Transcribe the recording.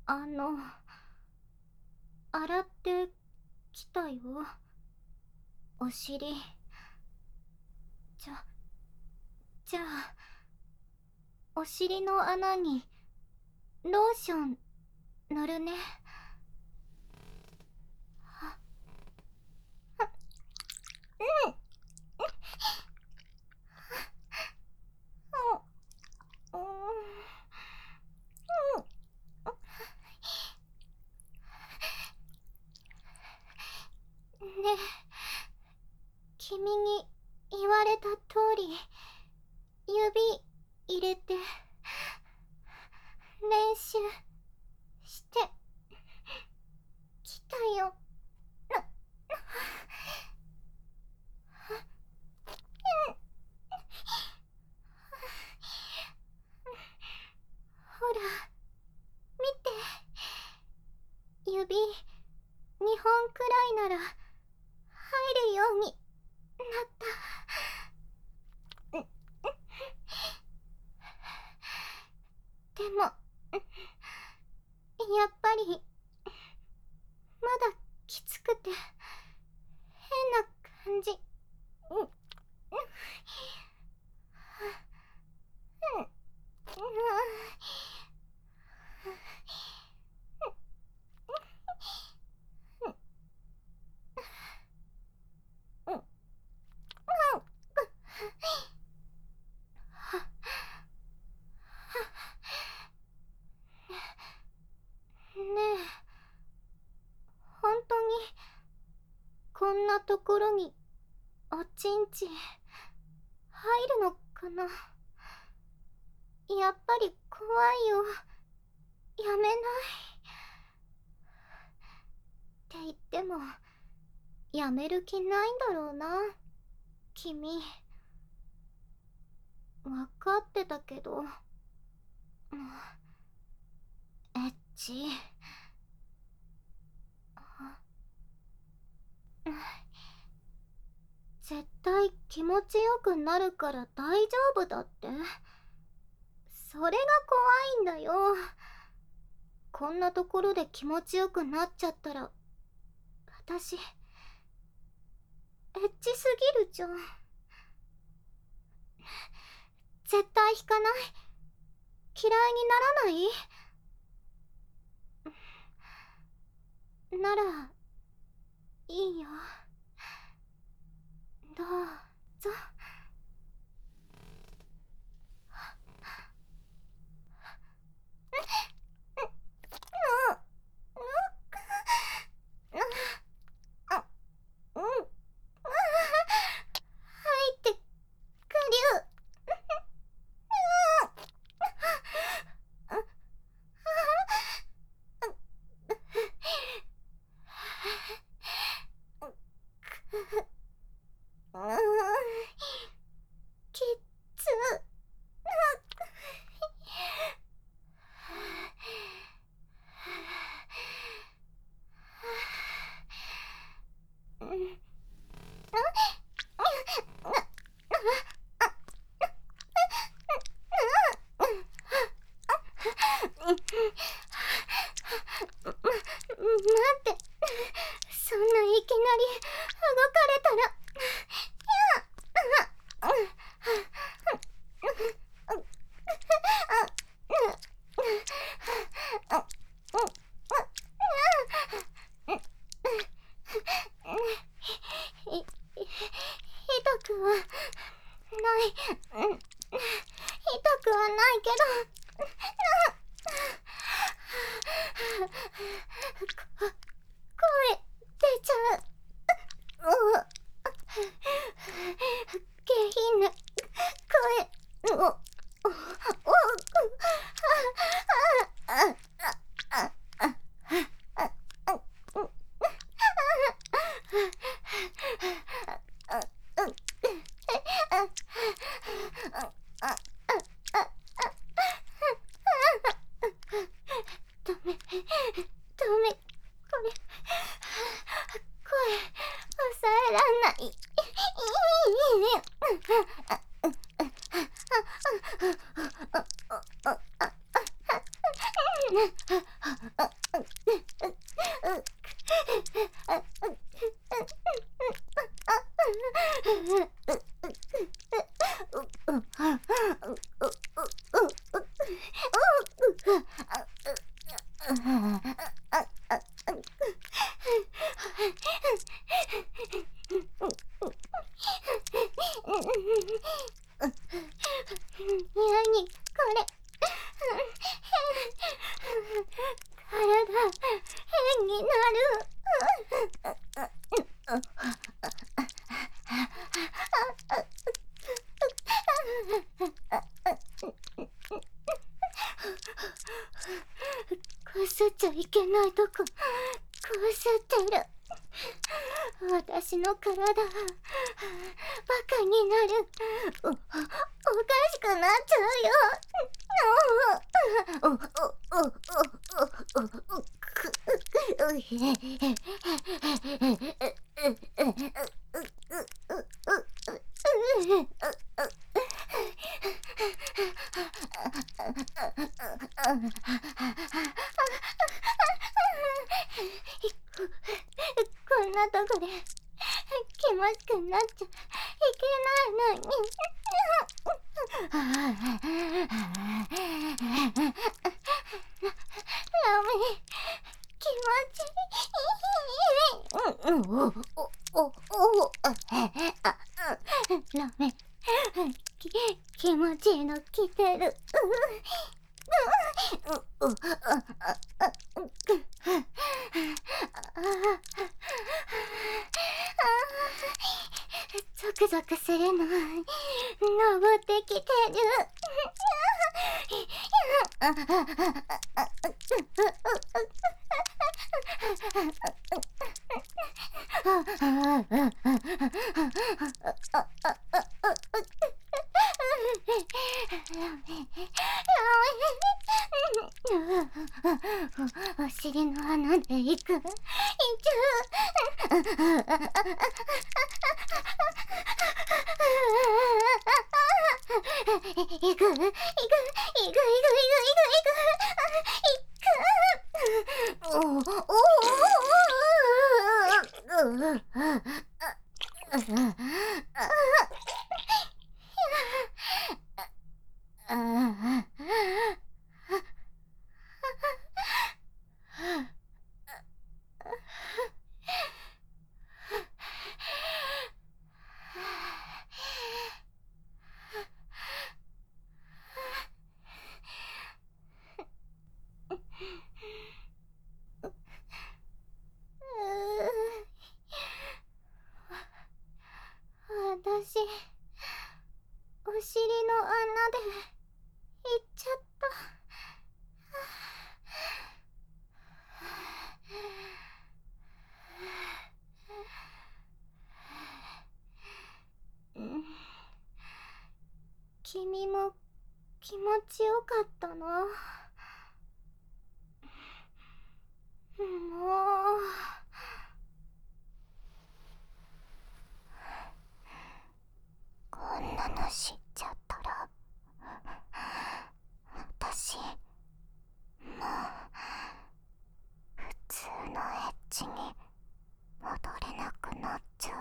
あの、洗ってきたよ。お尻。じゃ、じゃあ、お尻の穴にローション塗るね。うん。ねえ、君に言われた通り指入れて練習してきたよ。ほら見て、指2本くらいなら入るようになった。でもやっぱりまだきつくて変な感じ。ねえ、本当にこんなところにおちんち入るのかな。やっぱり怖いよ。やめないって言ってもやめる気ないんだろうな、君。分かってたけど。エッチ。絶対気持ちよくなるから大丈夫だって。それが怖いんだよ。こんなところで気持ちよくなっちゃったら私エッチすぎるじゃん。絶対引かない。嫌いにならない？ならいいよ。どうぞ。入ってくりゅう。きっつ。待って、そんないきなり動かれたら。痛くはない。痛くはないけど。声出ちゃう。下品な声を。ダメ、これ声抑えらんない。 にこれ。体変になる。こすっちゃいけないとここすってる。私の体バカになる。おかしくなっちゃうよ。こんなとこで気持ちくなっちゃいけないのに。ラメ気持ちいい。ラメ気持ちいいの来てる。ゾクゾクするの登ってきてる。お尻の穴で行く。行っちゃう。行く。私お尻の穴で行っちゃった。君も気持ちよかったな。もうこんなの知っちゃったら私もう普通のエッチに戻れなくなっちゃう。